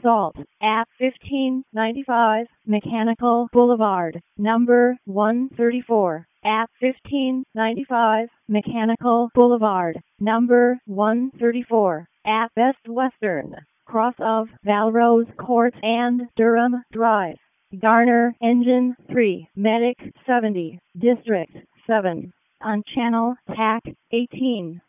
assault at 1595 Mechanical Boulevard, number 134. At 1595 Mechanical Boulevard, number 134. At Best Western, cross of Valrose Court and Durham Drive. Garner Engine 3, Medic 70, District 7. On Channel TAC 18.